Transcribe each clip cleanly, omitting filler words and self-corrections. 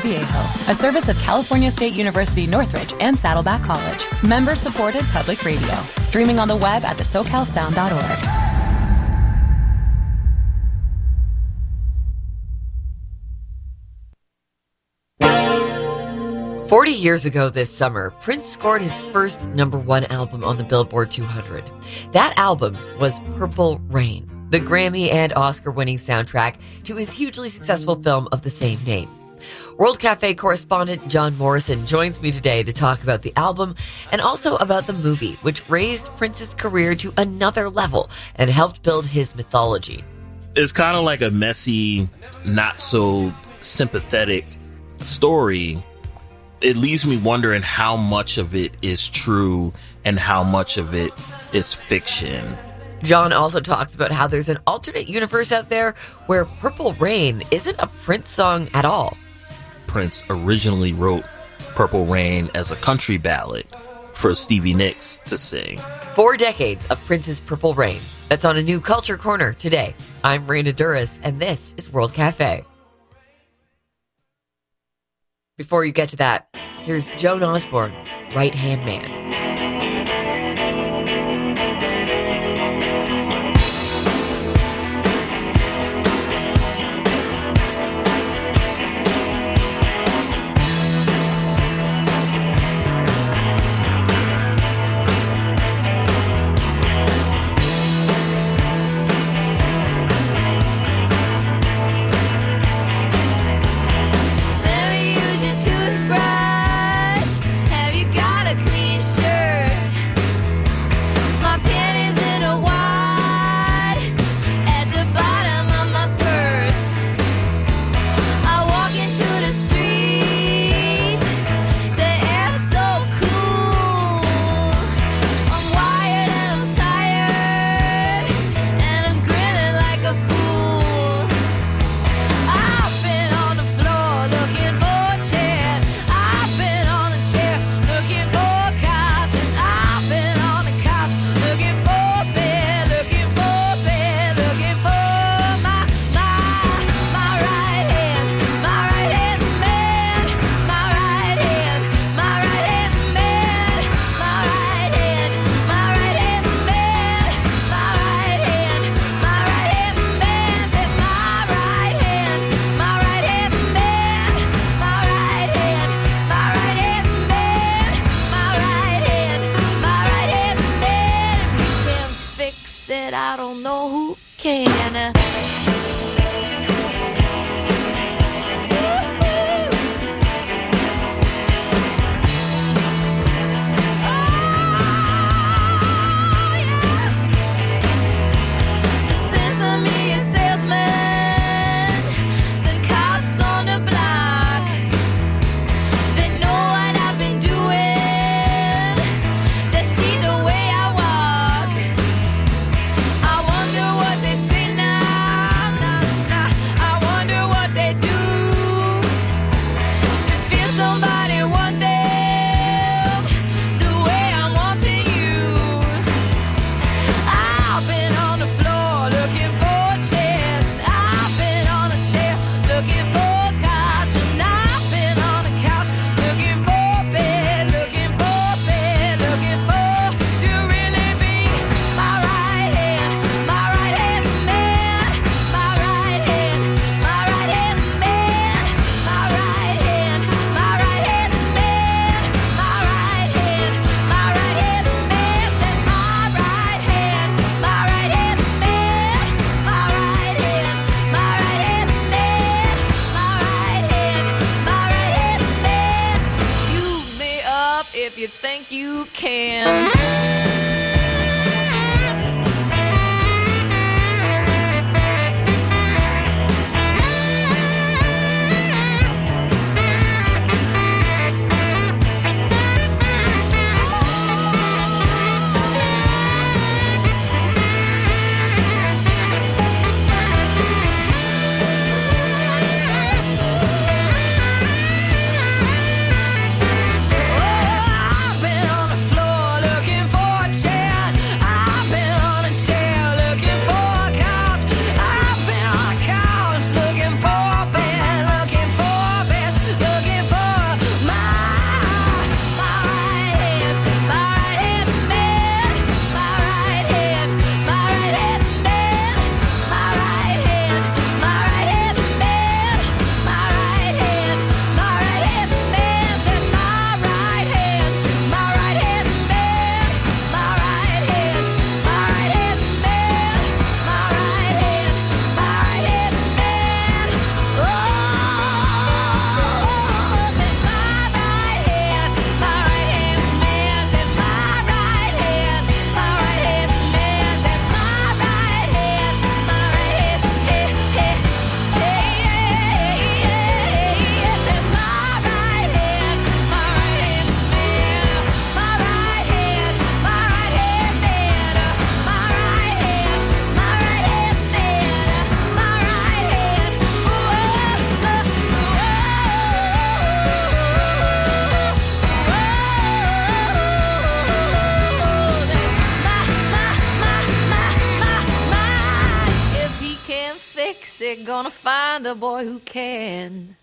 Viejo, a service of California State University Northridge and Saddleback College. Member-supported public radio. Streaming on the web at thesocalsound.org. 40 years ago this summer, Prince scored his first #1 album on the Billboard 200. That album was Purple Rain, the Grammy and Oscar-winning soundtrack to his hugely successful film of the same name. World Cafe correspondent John Morrison joins me today to talk about the album and also about the movie, which raised Prince's career to another level and helped build his mythology. It's kind of like a messy, not so sympathetic story. It leaves me wondering how much of it is true and how much of it is fiction. John also talks about how there's an alternate universe out there where Purple Rain isn't a Prince song at all. Prince originally wrote Purple Rain as a country ballad for Stevie Nicks to sing. 4 decades of Prince's Purple Rain. That's on A New Culture Corner today. I'm Raina Duras, and this is World Cafe. Before you get to that, here's Joan Osborne, Right Hand Man. I don't know who can. If you think you can. I've been on the floor looking for gonna find a boy who can.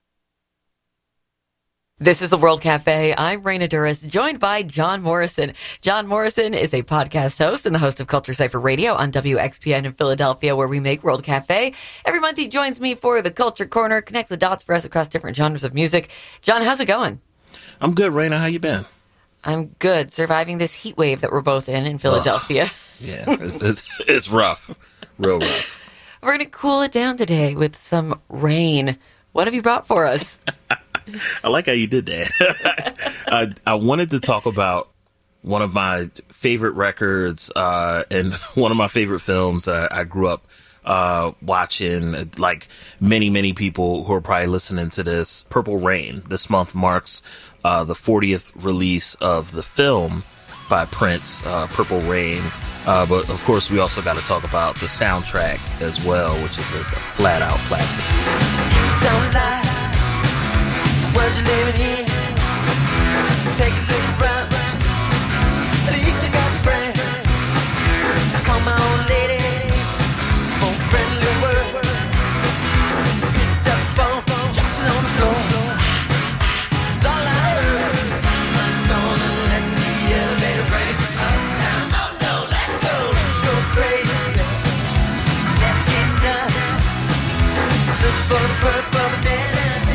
This is the World Cafe. I'm Raina Duras, joined by John Morrison. John Morrison is a podcast host and the host of Culture Cypher Radio on WXPN in Philadelphia, where we make World Cafe. Every month he joins me for the Culture Corner, connects the dots for us across different genres of music. John, how's it going? I'm good, Raina. How you been? I'm good, surviving this heat wave that we're both in Philadelphia. Yeah, it's rough. Real rough. We're going to cool it down today with some rain. What have you brought for us? I like how you did that. I wanted to talk about one of my favorite records and one of my favorite films I grew up watching, like many people who are probably listening to this. Purple Rain. This month marks the 40th release of the film by Prince, Purple Rain. But of course, we also got to talk about the soundtrack as well, which is a flat out classic. Don't lie. Where's you living in? Take a look around. At least you got friends. I call my old lady for a friendly word. She picked up the phone, dropped it on the floor. It's all I heard. I'm gonna let the elevator break us down. Oh no, let's go crazy. Let's get nuts. Let's look for the purple banana.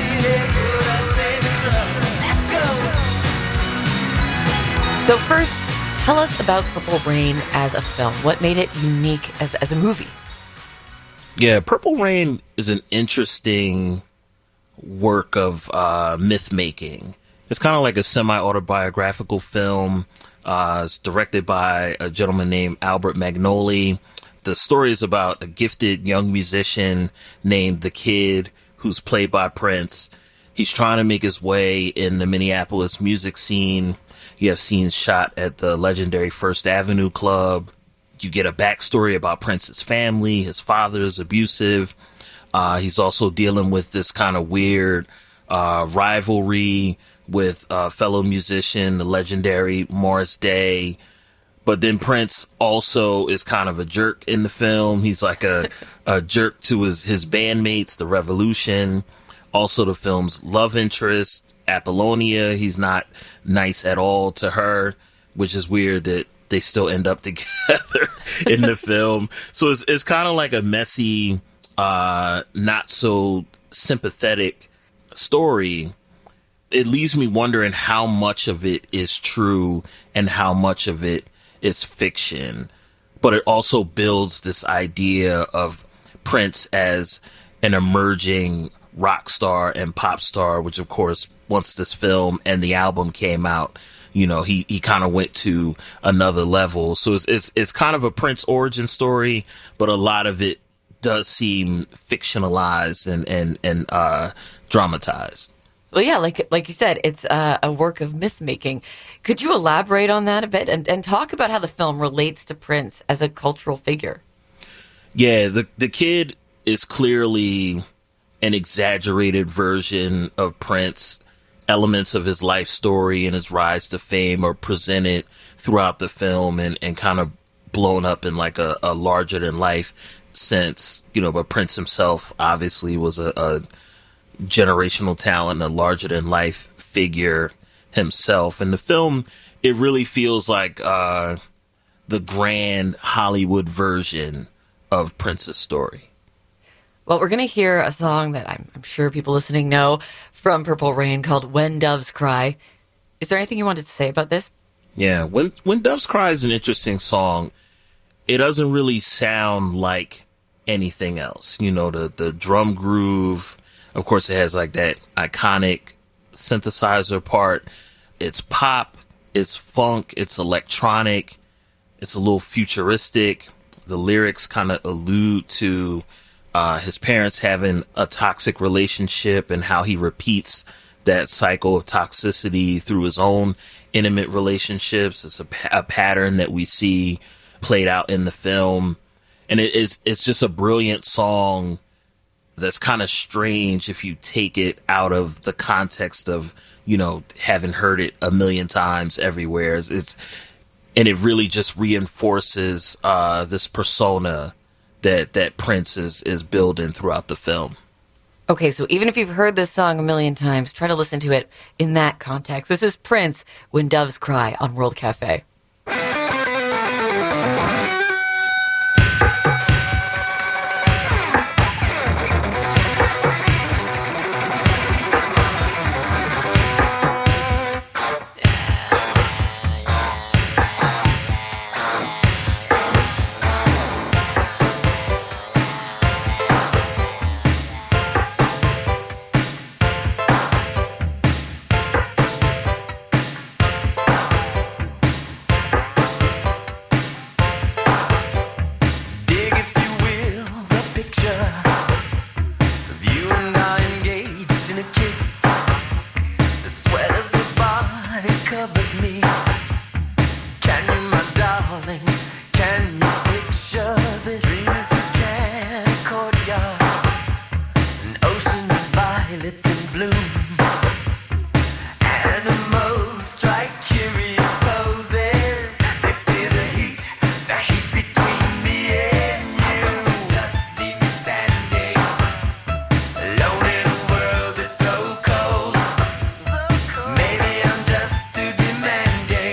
So first, tell us about Purple Rain as a film. What made it unique as a movie? Yeah, Purple Rain is an interesting work of myth making. It's kind of like a semi-autobiographical film. It's directed by a gentleman named Albert Magnoli. The story is about a gifted young musician named The Kid, who's played by Prince. He's trying to make his way in the Minneapolis music scene. You have scenes shot at the legendary First Avenue Club. You get a backstory about Prince's family. His father's abusive. He's also dealing with this kind of weird rivalry with fellow musician, the legendary Morris Day. But then Prince also is kind of a jerk in the film. He's like a jerk to his bandmates, The Revolution. Also the film's love interest, Apollonia. He's not nice at all to her, which is weird that they still end up together in the film. So it's kind of like a messy, not so sympathetic story. It leaves me wondering how much of it is true and how much of it is fiction. But it also builds this idea of Prince as an emerging rock star and pop star, which of course, once this film and the album came out, you know, he kind of went to another level. So it's kind of a Prince origin story, but a lot of it does seem fictionalized and dramatized. Well, yeah, like you said, it's a work of myth making. Could you elaborate on that a bit and talk about how the film relates to Prince as a cultural figure? Yeah, the Kid is clearly an exaggerated version of Prince. Elements of his life story and his rise to fame are presented throughout the film and kind of blown up in like a larger than life sense, you know, but Prince himself obviously was a generational talent, a larger than life figure himself. In the film, it really feels like the grand Hollywood version of Prince's story. Well, we're going to hear a song that I'm sure people listening know from Purple Rain called When Doves Cry. Is there anything you wanted to say about this? Yeah, When Doves Cry is an interesting song. It doesn't really sound like anything else. You know, the drum groove, of course, it has like that iconic synthesizer part. It's pop, it's funk, it's electronic, it's a little futuristic. The lyrics kind of allude to his parents having a toxic relationship and how he repeats that cycle of toxicity through his own intimate relationships. It's a pattern that we see played out in the film. And it's just a brilliant song that's kind of strange if you take it out of the context of, you know, having heard it a million times everywhere. And it really just reinforces this persona that Prince is building throughout the film. Okay, so even if you've heard this song a million times, try to listen to it in that context. This is Prince, When Doves Cry, on World Cafe. Maybe I'm just too demanding.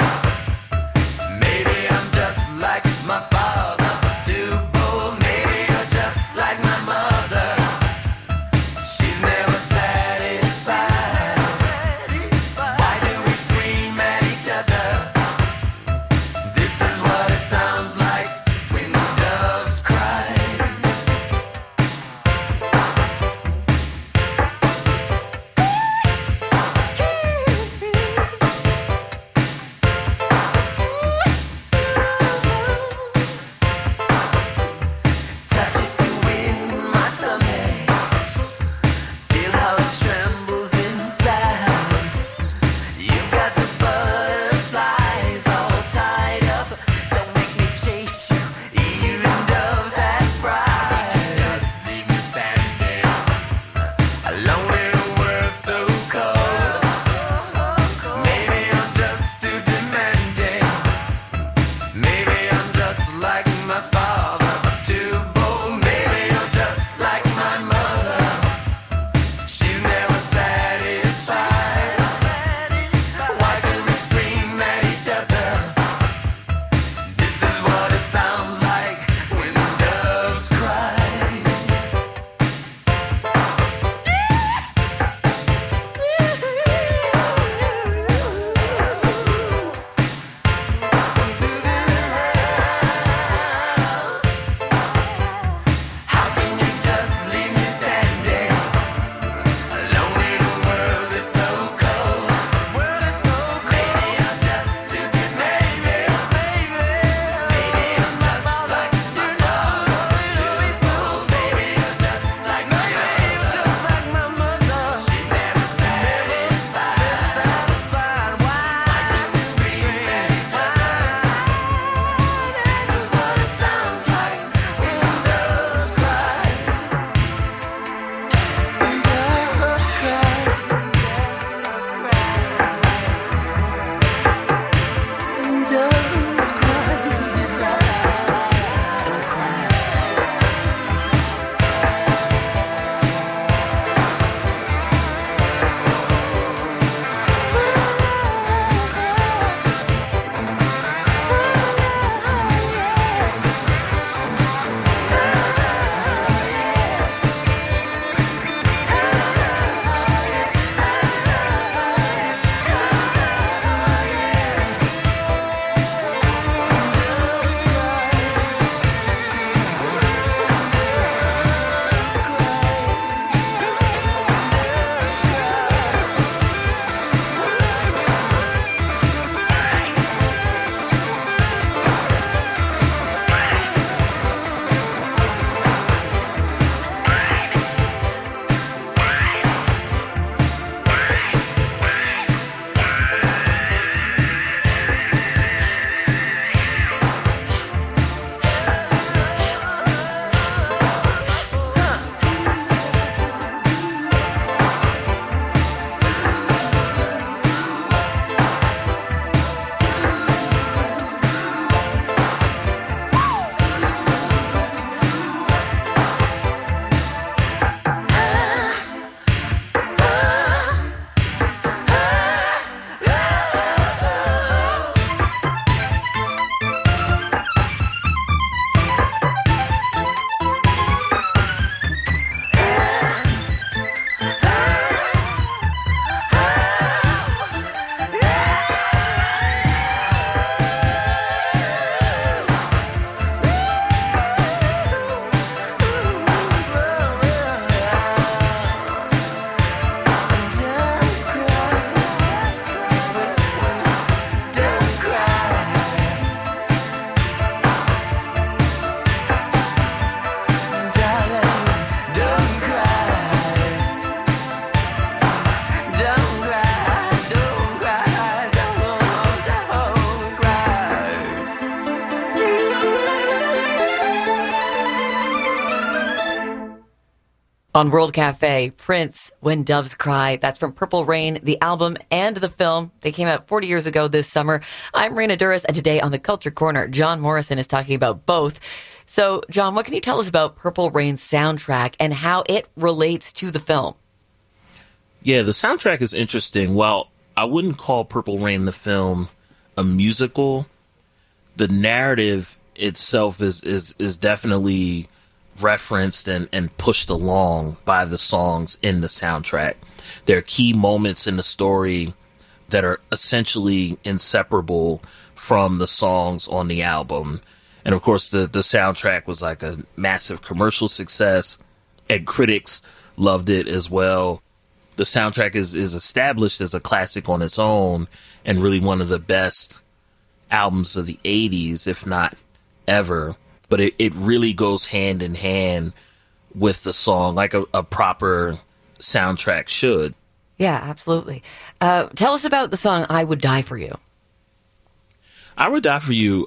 On World Cafe, Prince, When Doves Cry. That's from Purple Rain, the album and the film. They came out 40 years ago this summer. I'm Raina Duras, and today on the Culture Corner, John Morrison is talking about both. So, John, what can you tell us about Purple Rain's soundtrack and how it relates to the film? Yeah, the soundtrack is interesting. While I wouldn't call Purple Rain the film a musical, the narrative itself is definitely referenced and pushed along by the songs in the soundtrack. There are key moments in the story that are essentially inseparable from the songs on the album. And of course, the soundtrack was like a massive commercial success, and critics loved it as well. The soundtrack is established as a classic on its own and really one of the best albums of the 80s, if not ever. But it really goes hand in hand with the song, like a proper soundtrack should. Yeah, absolutely. Tell us about the song I Would Die For You. I Would Die For You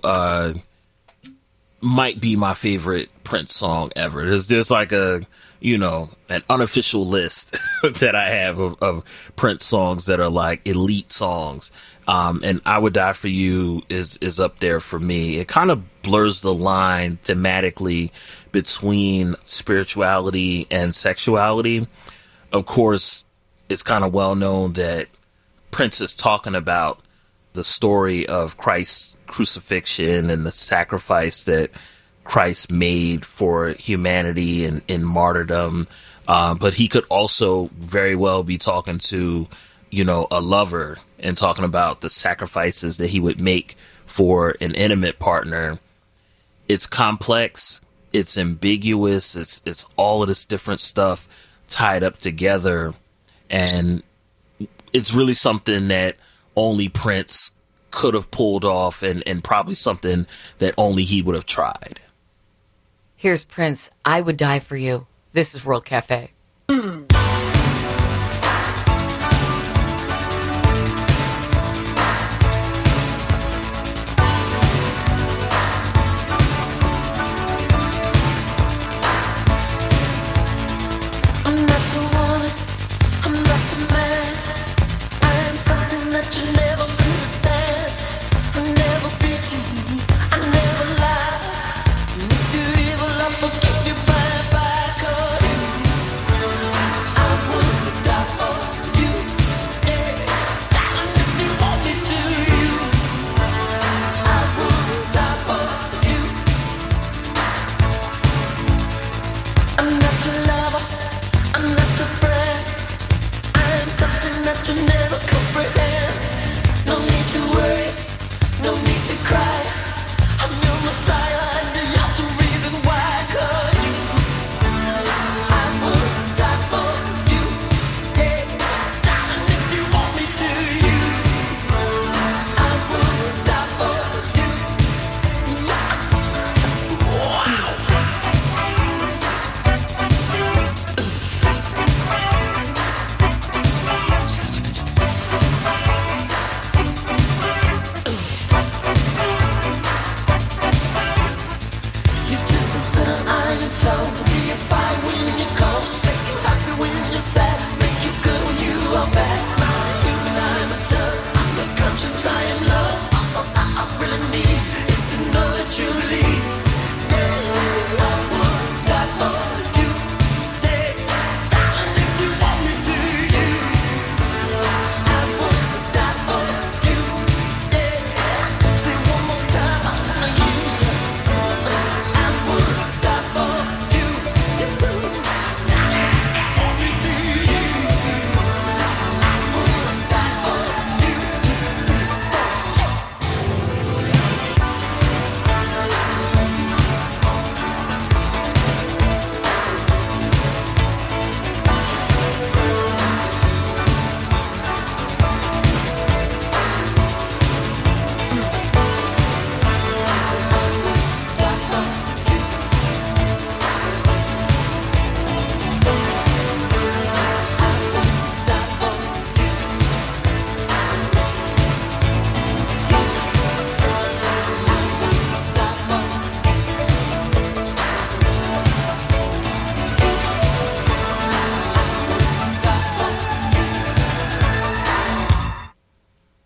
might be my favorite Prince song ever. There's like an unofficial list that I have of Prince songs that are like elite songs. And I Would Die For You is up there for me. It kind of blurs the line thematically between spirituality and sexuality. Of course, it's kind of well known that Prince is talking about the story of Christ's crucifixion and the sacrifice that Christ made for humanity and in martyrdom. But he could also very well be talking to, a lover and talking about the sacrifices that he would make for an intimate partner. It's complex. It's ambiguous. It's all of this different stuff tied up together. And it's really something that only Prince could have pulled off and probably something that only he would have tried. Here's Prince, I Would Die For You. This is World Cafe.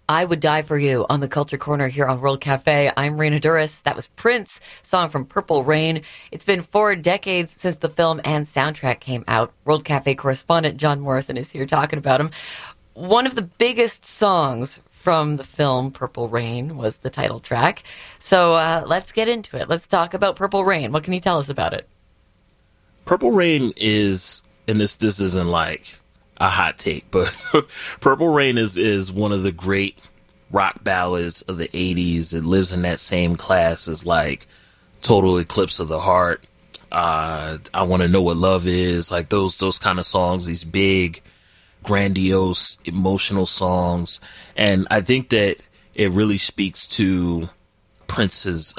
I Would Die For You on the Culture Corner here on World Cafe. I'm Raina Duras. That was Prince, song from Purple Rain. It's been 4 decades since the film and soundtrack came out. World Cafe correspondent John Morrison is here talking about him. One of the biggest songs from the film Purple Rain was the title track. So let's get into it. Let's talk about Purple Rain. What can you tell us about it? Purple Rain is, and this isn't like a hot take, but Purple Rain is one of the great rock ballads of the 80s. It lives in that same class as like Total Eclipse of the Heart, I Want to Know What Love Is, like those kind of songs, these big, grandiose, emotional songs. And I think that it really speaks to Prince's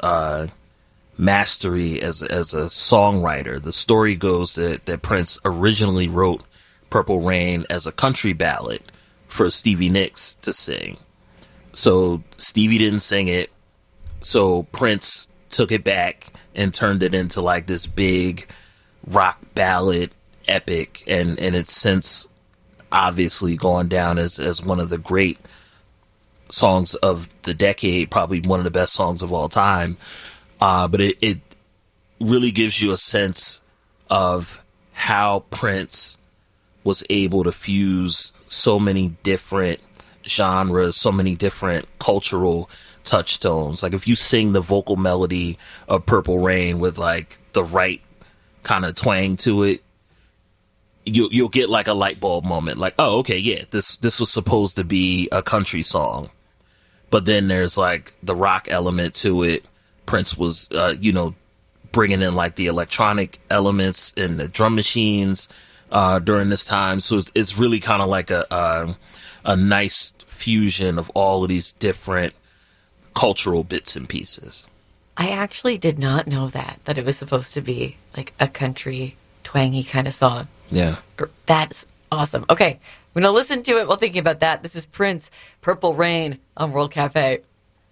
mastery as a songwriter. The story goes that Prince originally wrote Purple Rain as a country ballad for Stevie Nicks to sing. So Stevie didn't sing it, so Prince took it back and turned it into like this big rock ballad epic, and it's since obviously gone down as one of the great songs of the decade, probably one of the best songs of all time. But it really gives you a sense of how Prince was able to fuse so many different genres, so many different cultural touchstones. Like if you sing the vocal melody of Purple Rain with like the right kind of twang to it, you'll get like a light bulb moment. Like, oh, okay, yeah, this was supposed to be a country song. But then there's like the rock element to it. Prince was, bringing in like the electronic elements and the drum machines during this time. So it's really kind of like a nice fusion of all of these different cultural bits and pieces. I actually did not know that it was supposed to be like a country twangy kind of song. Yeah. That's awesome. Okay, we're going to listen to it while thinking about that. This is Prince, Purple Rain on World Cafe.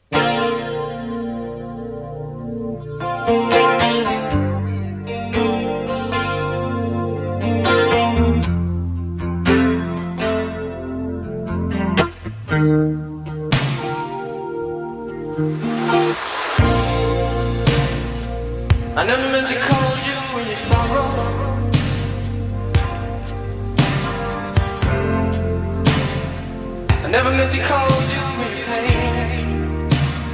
I never meant to call you in your sorrow. I never meant to call you in your pain.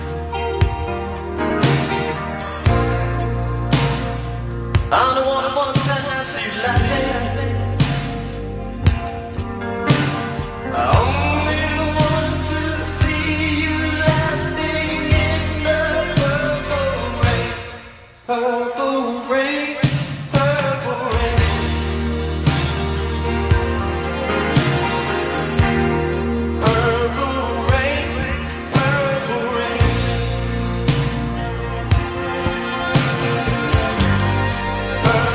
I'm the one who wants to have you laughing. I only want to see you laughing in the purple rain. Purple rain, purple rain. Purple rain, purple rain.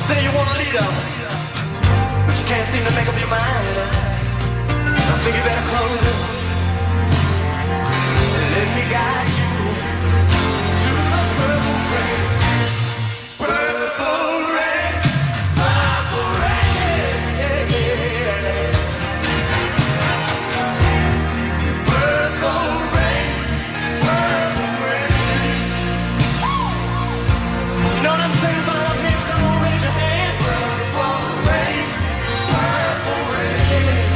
say you want a leader, but you can't seem to make up your mind. I think you better close it and let me guide you to the purple rain. Purple rain, purple rain, yeah, yeah. Purple rain, purple rain. You know what I'm saying about up here? Come on, raise your hand. Purple rain, purple rain.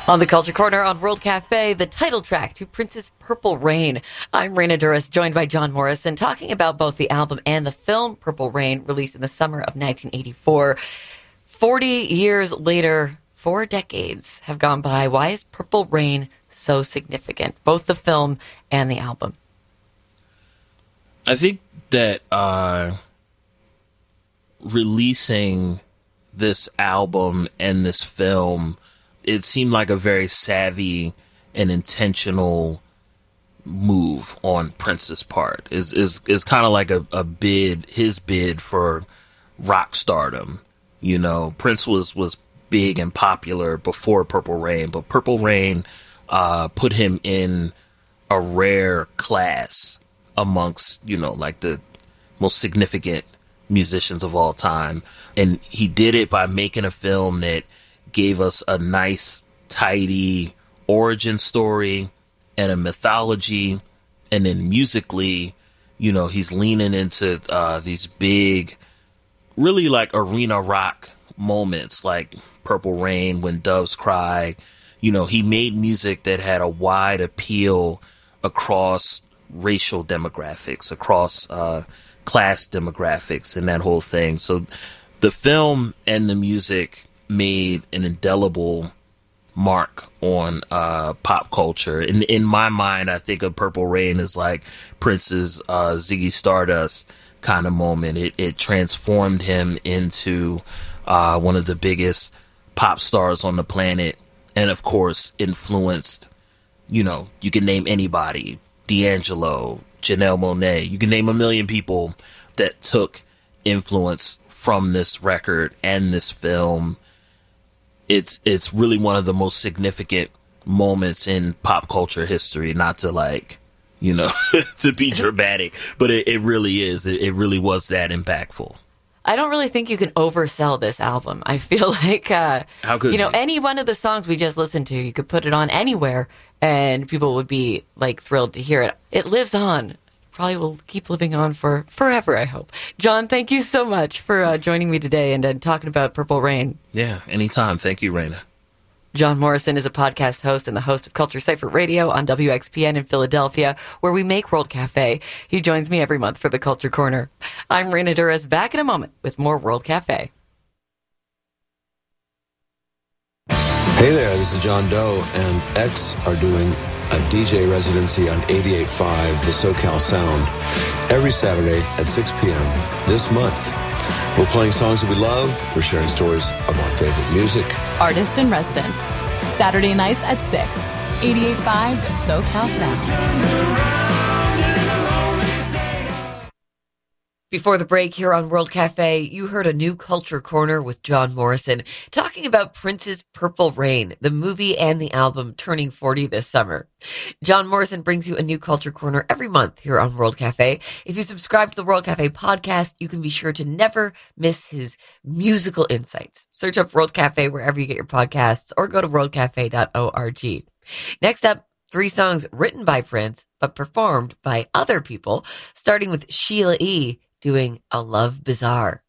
On the Culture Corner on World Cafe, the title track to Prince's Purple Rain. I'm Raina Duras, joined by John Morrison, talking about both the album and the film Purple Rain, released in the summer of 1984. 40 years later, 4 decades have gone by. Why is Purple Rain so significant, both the film and the album? I think that releasing this album and this film, it seemed like a very savvy and intentional move on Prince's part. Is kind of like a bid, his bid for rock stardom. You know, Prince was big and popular before Purple Rain, but Purple Rain put him in a rare class amongst, you know, like the most significant musicians of all time. And he did it by making a film that gave us a nice, tidy origin story and a mythology. And then musically, you know, he's leaning into these big, really like arena rock moments, like Purple Rain, When Doves Cry. You know, he made music that had a wide appeal across racial demographics, across class demographics, and that whole thing. So the film and the music made an indelible mark on pop culture. In my mind, I think of Purple Rain as like Prince's Ziggy Stardust kind of moment. It transformed him into one of the biggest pop stars on the planet, and of course influenced, you know, you can name anybody, D'Angelo, Janelle Monáe, you can name a million people that took influence from this record and this film. It's really one of the most significant moments in pop culture history, not to like, you know, to be dramatic, but it really is. It really was that impactful. I don't really think you can oversell this album. I feel like, how could you know, any one of the songs we just listened to, you could put it on anywhere and people would be like thrilled to hear it. It lives on. Probably will keep living on for forever, I hope. John, thank you so much for joining me today and talking about Purple Rain. Yeah, anytime. Thank you, Raina. John Morrison is a podcast host and the host of Culture Cypher Radio on WXPN in Philadelphia, where we make World Cafe. He joins me every month for the Culture Corner. I'm Raina Duras, back in a moment with more World Cafe. Hey there, this is John Doe, and X are doing a DJ residency on 88.5, the SoCal Sound, every Saturday at 6 p.m. this month. We're playing songs that we love. We're sharing stories of our favorite music. Artist in Residence. Saturday nights at 6. 88.5 The SoCal Sound. Before the break here on World Cafe, you heard a new Culture Corner with John Morrison talking about Prince's Purple Rain, the movie and the album turning 40 this summer. John Morrison brings you a new Culture Corner every month here on World Cafe. If you subscribe to the World Cafe podcast, you can be sure to never miss his musical insights. Search up World Cafe wherever you get your podcasts or go to worldcafe.org. Next up, 3 songs written by Prince, but performed by other people, starting with Sheila E. doing A Love Bizarre.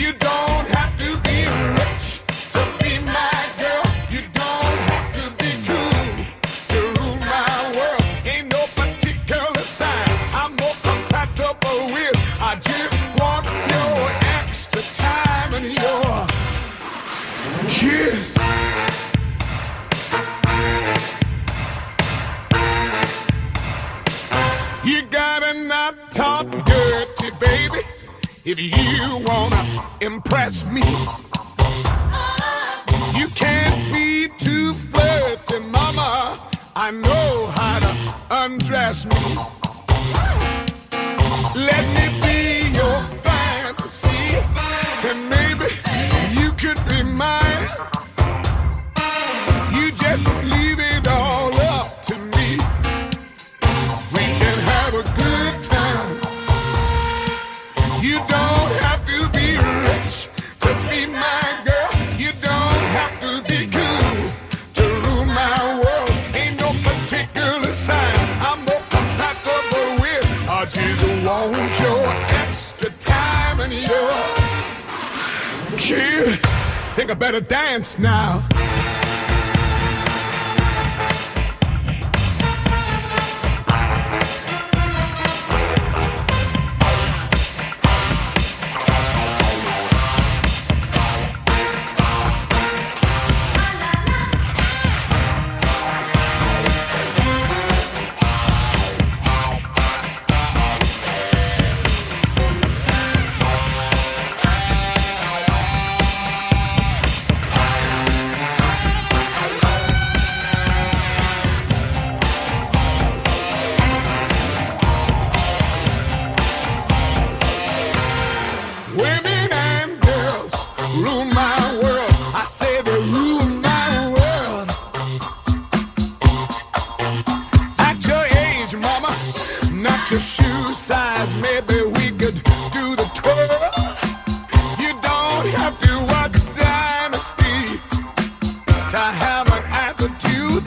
You don't have to be rich to be my girl. You don't have to be cool to rule my world. Ain't no particular sign I'm more compatible with. I just want your extra time and your kiss. You gotta not talk dirty, baby, if you wanna impress me. You can't be too flirty, mama. I know how to undress me. Let me be your fantasy, and maybe you could be mine. You just leave it all up to me. We can have a good time. You don't have to be rich to be my girl. You don't have to be cool to rule my world. Ain't no particular sign I'm more compatible with. I just want your extra time and your kiss. Think I better dance now. Women and girls rule my world. I say they rule my world. At your age, mama, not your shoe size. Maybe we could do the twirl. You don't have to watch Dynasty to have an attitude.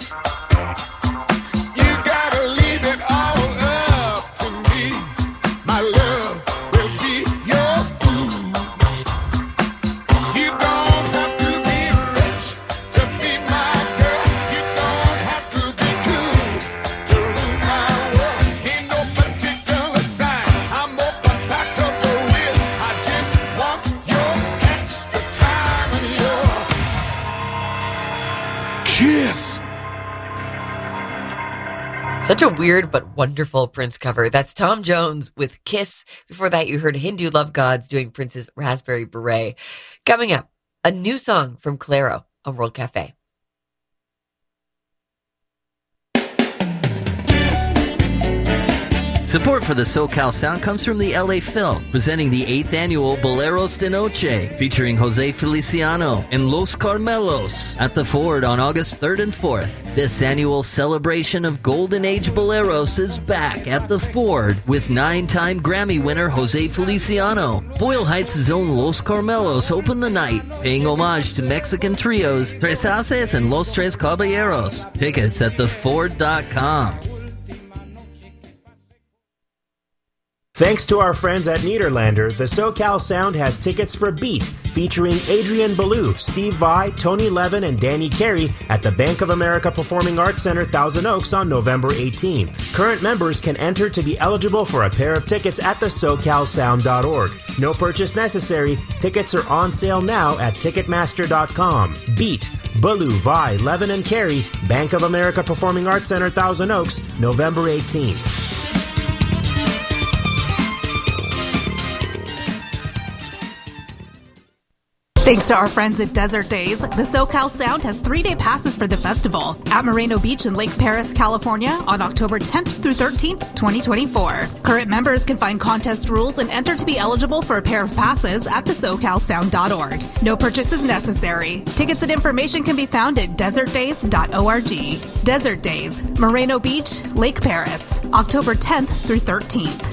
You gotta leave it all up to me. My love will be your food. You don't have to be rich to be my girl. You don't have to be cool to rule my world. Ain't no particular sign I'm more compatible with. I just want your extra time and your kiss. Such a weird but wonderful Prince cover. That's Tom Jones with Kiss. Before that, you heard Hindu Love Gods doing Prince's Raspberry Beret. Coming up, a new song from Clairo on World Cafe. Support for the SoCal Sound comes from the LA Phil, presenting the 8th annual Boleros de Noche, featuring Jose Feliciano and Los Carmelos at the Ford on August 3rd and 4th. This annual celebration of Golden Age Boleros is back at the Ford with 9-time Grammy winner Jose Feliciano. Boyle Heights' own Los Carmelos open the night, paying homage to Mexican trios Tres Haces and Los Tres Caballeros. Tickets at theford.com. Thanks to our friends at Nederlander, the SoCal Sound has tickets for Beat, featuring Adrian Belew, Steve Vai, Tony Levin, and Danny Carey at the Bank of America Performing Arts Center, Thousand Oaks on November 18th. Current members can enter to be eligible for a pair of tickets at the SoCalSound.org. No purchase necessary. Tickets are on sale now at Ticketmaster.com. Beat, Belew, Vai, Levin, and Carey, Bank of America Performing Arts Center, Thousand Oaks, November 18th. Thanks to our friends at Desert Days, the SoCal Sound has 3-day passes for the festival at Moreno Beach in Lake Paris, California on October 10th through 13th, 2024. Current members can find contest rules and enter to be eligible for a pair of passes at thesocalsound.org. No purchase is necessary. Tickets and information can be found at desertdays.org. Desert Days, Moreno Beach, Lake Paris, October 10th through 13th.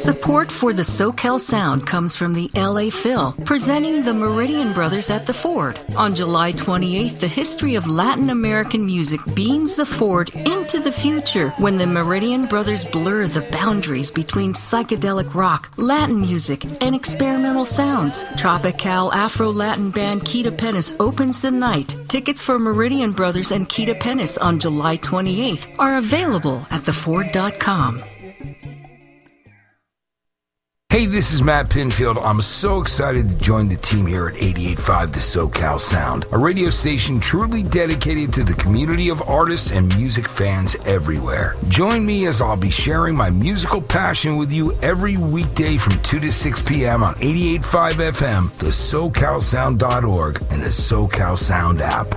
Support for the SoCal Sound comes from the LA Phil, presenting the Meridian Brothers at the Ford. On July 28th, the history of Latin American music beams the Ford into the future when the Meridian Brothers blur the boundaries between psychedelic rock, Latin music, and experimental sounds. Tropical Afro-Latin band Kita Penis opens the night. Tickets for Meridian Brothers and Kita Penis on July 28th are available at theford.com. Hey, this is Matt Pinfield. I'm so excited to join the team here at 88.5 The SoCal Sound, a radio station truly dedicated to the community of artists and music fans everywhere. Join me as I'll be sharing my musical passion with you every weekday from 2 to 6 p.m. on 88.5 FM, the SoCalSound.org, and the SoCal Sound app.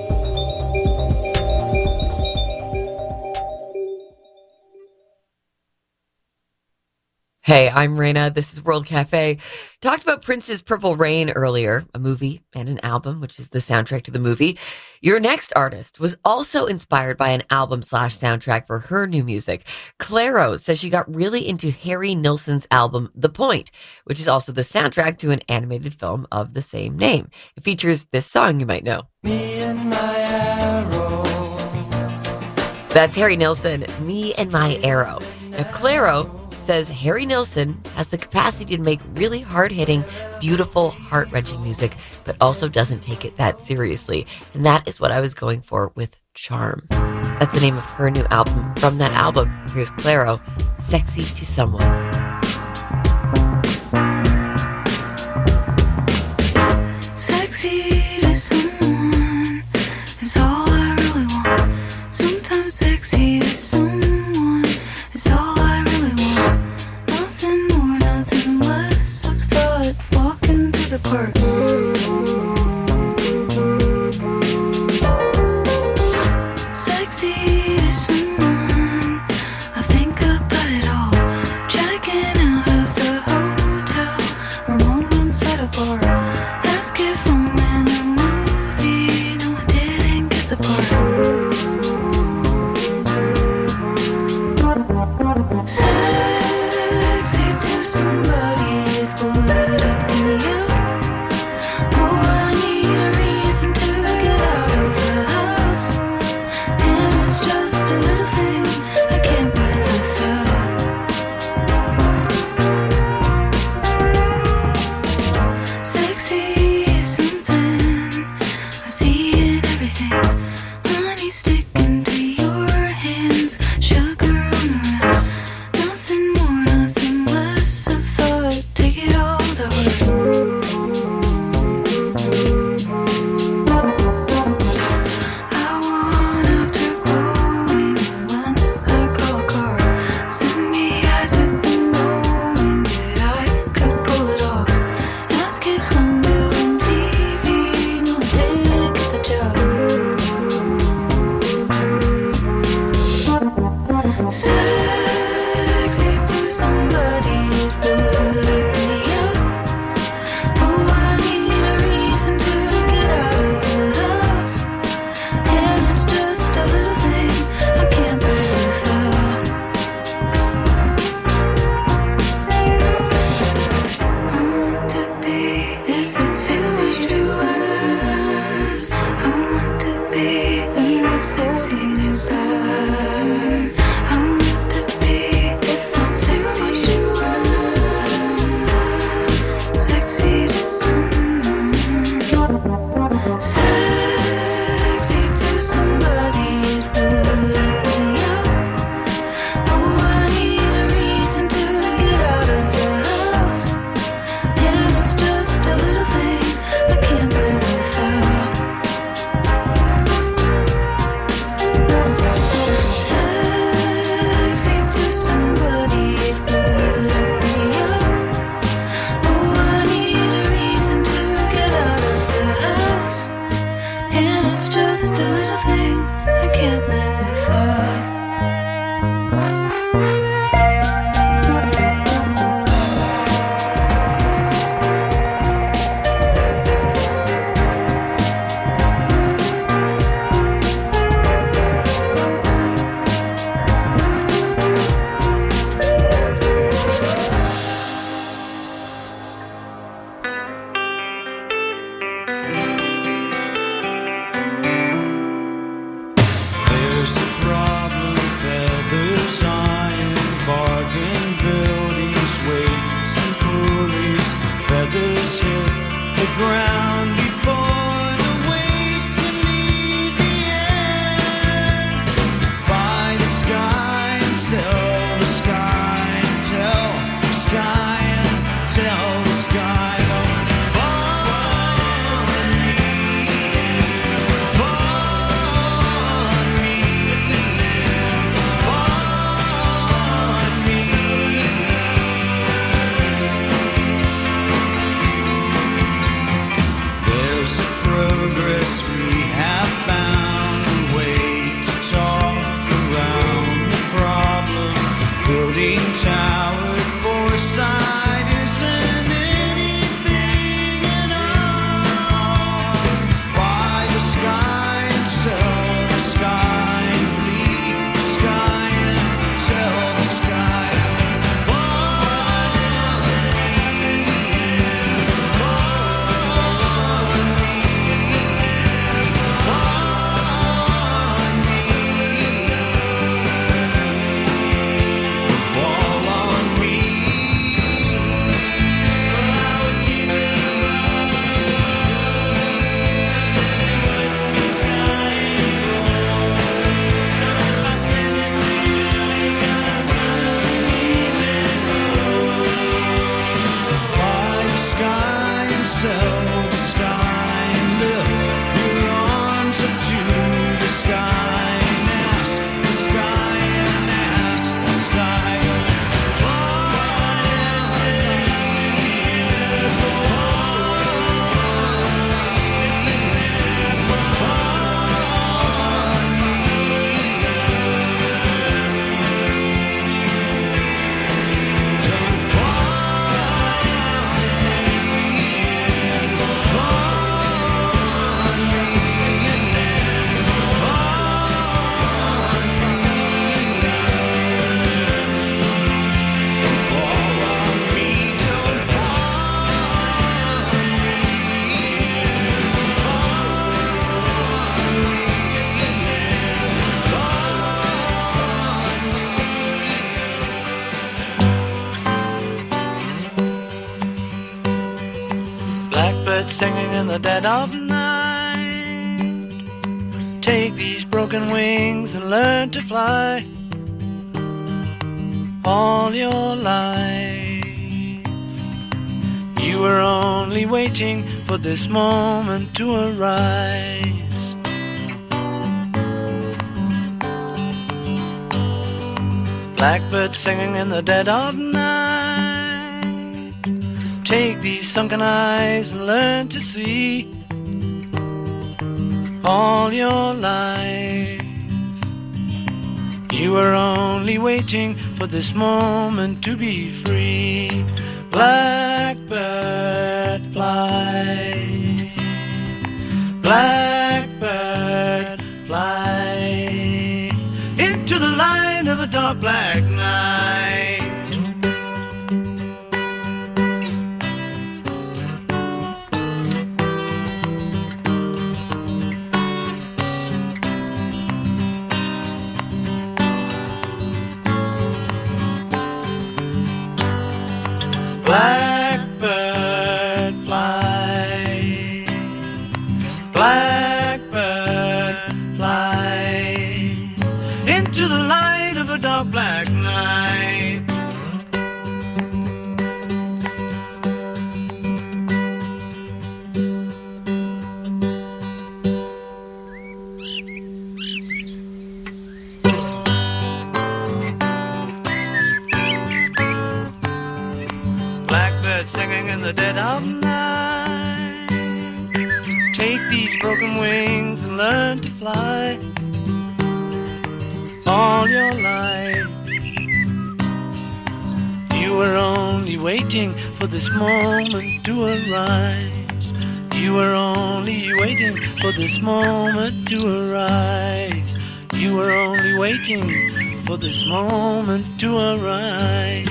Hey, I'm Raina. This is World Cafe. Talked about Prince's Purple Rain earlier, a movie and an album, which is the soundtrack to the movie. Your next artist was also inspired by an album/soundtrack for her new music. Clairo says she got really into Harry Nilsson's album, The Point, which is also the soundtrack to an animated film of the same name. It features this song you might know. Me and my arrow. That's Harry Nilsson, Me and My Arrow. Now, Clairo says Harry Nilsson has the capacity to make really hard-hitting, beautiful, heart-wrenching music, but also doesn't take it that seriously. And that is what I was going for with Charm. That's the name of her new album. From that album, here's Clairo, Sexy to Someone. Sexy to someone is all I really want. Sometimes sexy to someone is all I really want. Nothing more, nothing less. I've thought walking through the park. Sexy to someone, I think about it all. Checking out of the hotel, or moments at a bar. Ask if I'm in a movie. No, I didn't get the part. Sexy to somebody, it would open me up. Oh, I need a reason to get out of the house, and it's just a little thing I can't live without. Sexy is something I see in everything. Honey sticking to your hands, sugar on the round. Nothing more, nothing less. I've thought, take it all to heart. I want afterglowing when I call a car. Sunny eyes with the knowing that I could pull it off. Ask if I'm doing TV. No, I didn't get the job. Sexy to somebody, it would open me up. Oh, I need a reason to get out of the house, and it's just a little thing I can't live without. I want to be this sexy to us. I want to be the most sexy desire. I want to be it's not sexy to us. Sexy to someone. Sexy to somebody, it would open me up. Oh, I need a reason to get out of the house, and it's just a little thing I can't live without. Blackbird singing in the dead of night. Take these broken wings and learn to fly. All your life you were only waiting for this moment to arise. Blackbird singing in the dead of night. Take these sunken eyes and learn to see. All your life you were only waiting for this moment to be free. Blackbird fly, blackbird fly into the light of a dark black night. Blackbird fly, blackbird fly into the light of a dark black night. Blackbird singing in the dead of night. Take these broken wings and learn to fly. All your life you were only waiting for this moment to arise. You were only waiting for this moment to arise. You were only waiting for this moment to arise.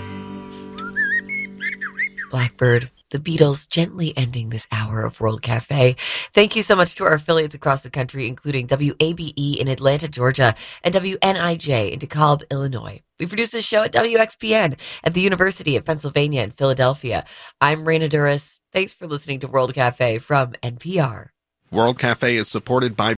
Blackbird, the Beatles, gently ending this hour of World Cafe. Thank you so much to our affiliates across the country, including WABE in Atlanta, Georgia, and WNIJ in DeKalb, Illinois. We produce this show at WXPN at the University of Pennsylvania in Philadelphia. I'm Raina Duras. Thanks for listening to World Cafe from NPR. World Cafe is supported by